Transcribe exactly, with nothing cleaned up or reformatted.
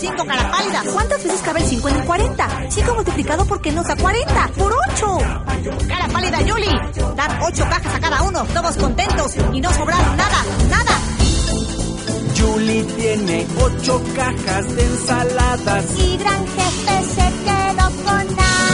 cinco, cara pálida. ¿Cuántas veces cabe el cinco en el cuarenta? cinco multiplicado por qué nos da cuarenta. ¡Por ocho! Cara pálida, Yuli. Dar ocho cajas a cada uno, todos contentos y no sobraron nada, nada. Yuli tiene ocho cajas de ensaladas y Gran Jefe se quedó con nada.